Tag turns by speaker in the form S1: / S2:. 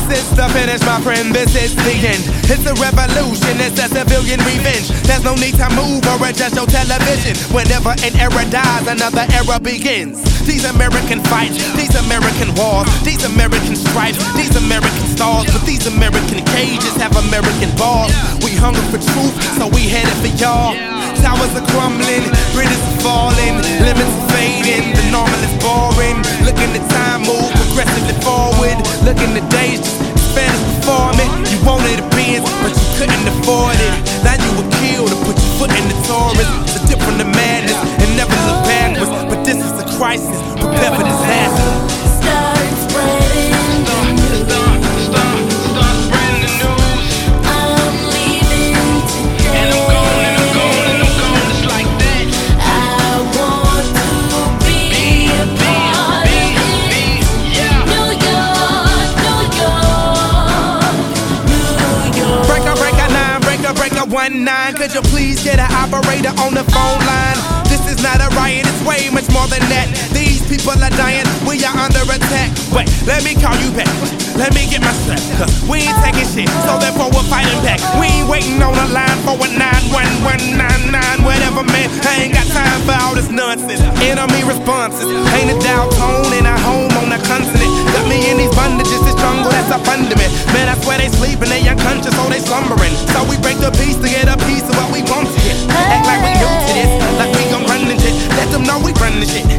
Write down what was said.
S1: This is the finish, my friend, this is the end. It's a revolution, it's a civilian revenge. There's no need to move or adjust your television. Whenever an era dies, another era begins. These American fights, these American wars, these American stripes, these American stars. But these American cages have American bars. We hungry for truth, so we headed for y'all. Towers are crumbling, bridges are falling, limits are fading, the normal is boring. Looking at time move progressively forward. Looking the days just fast before me. You wanted a Benz, but you couldn't afford it. Now you were killed to put your foot in the Taurus. It's a different to madness and never look backwards. But this is a crisis, prepare for disaster.
S2: Start spreading the news.
S1: Start spreading the news.
S2: I'm leaving today.
S1: And I'm gone just like that.
S2: I want to be a part of it.
S1: Yeah.
S2: New York, New York, New York.
S1: Breaker 19. Could you please get an operator on the phone line? This is not a riot, it's way much more than that. These people are dying, we are under attack. Wait, let me call you back. Let me get my strap, cause we ain't taking shit, so therefore we're fighting back. We ain't waiting on a line for a 91199, whatever, man. I ain't got time for all this nonsense. Enemy responses, ain't a dial tone in our home on the continent. Got me in these bondages, this jungle that's up under me. Man, I swear they sleeping, they unconscious, so they slumbering. So we break the peace to get a piece of what we want to get. Act like we new to this, like we gon' run the shit. Let them know we run the shit.